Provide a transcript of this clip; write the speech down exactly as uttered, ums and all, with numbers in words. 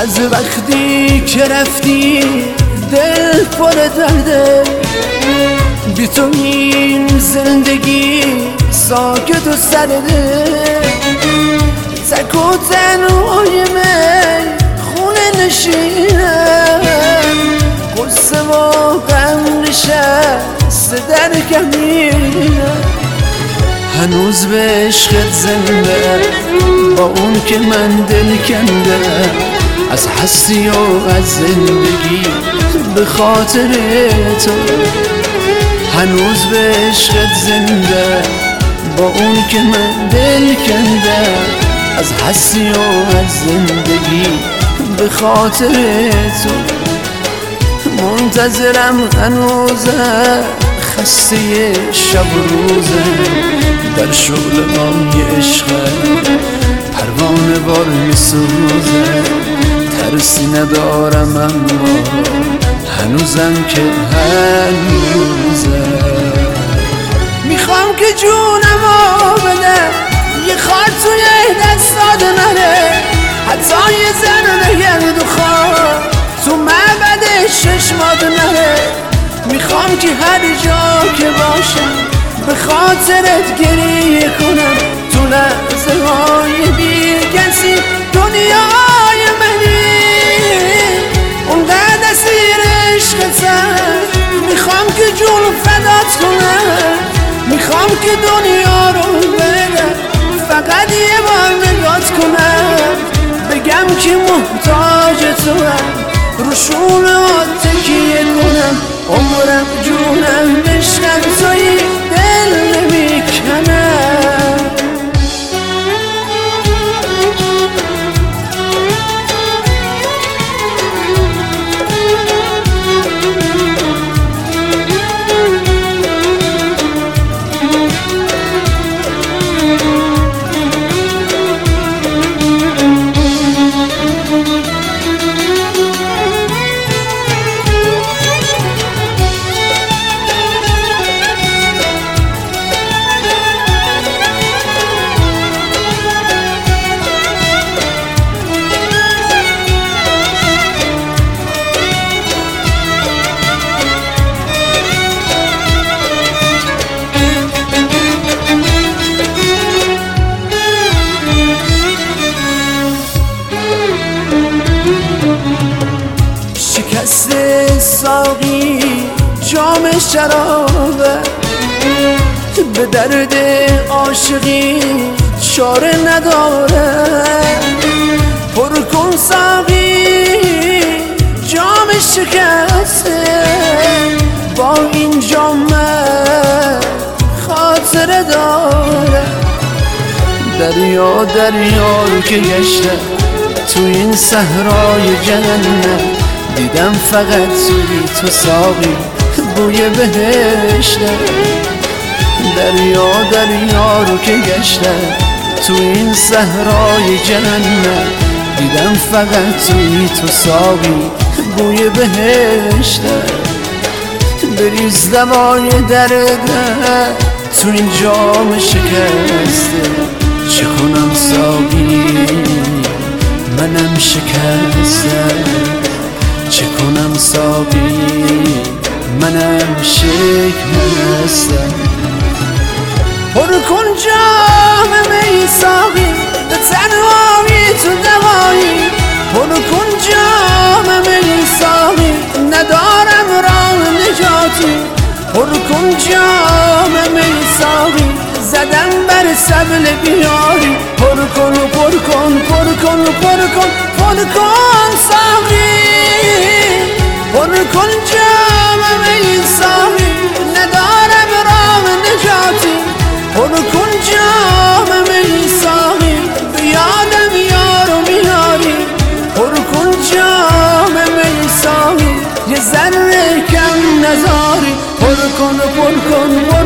از وقتی که رفتی دل پر درده، بی تو این زندگی ساکت و سرده. تک و تنهای من خونه نشینم، قصه و غم نشسته در کمینم. هنوز به عشقت زنده، با اون که من دل کنده، از هستی و از زندگی به خاطر تو. هنوز به عشقت زنده، با اون که من دل کنده، از هستی و از زندگی به خاطر تو. منتظرم هنوزم، خسته شب و روزه، در شغل های عشقت پروانه بار میسوزه. ترسی ندارم اما هنوزم که هنوزه. میخوام که جونمو بدم، یه خار توی دستات نره، حتی یه ذره گرد و خار تو معبد چشمات نره. میخوام که هر جا که باشم به خاطرت گریه کنم، تو لحظه های بی کسی دنیای منی. اونقدر اسیر عشقتم، میخوام که جون فدات کنم، میخوام که دنیا رو بدم، فقط یه بار نگات کنم، بگم که محتاج تو هم، رو شونه‌هات تکیه کنم. عمرم جونم عشقم تویی، دل نمیکنم. شکست ساقی جام شرابه، به درد عاشقی چاره نداره. پر کن ساقی جام شکسته، با این جام خاطره داره. دریا دریا رو که گشته، تو این صحرای جهنم، دیدم فقط توی تو ساقی بوی بهشته. دریا دریا رو که گشتم، تو این صحرای جهنم، دیدم فقط توی تو ساقی بوی بهشته. بریز دوای دردم تو این جام شکسته، چه کنم ساقی منم شکسته، چه کنم ساقی منم شکسته. پر کن جام می ساقی، به تنهایی تو دوایی. پر کن جام می ساقی، ندارم راه نجاتی. پر کن جام می ساقی، زدم بر سبل بیاری. پر کن و پر کن پر کن و پر کن پر کن ساقی. پر کن جام می ساقی، ندارم راه نجاتی. پر کن جام می ساقی، بیادم یارو میاری. پر کن جام می ساقی، یه ذره کم نذاری. پر کن و پر کن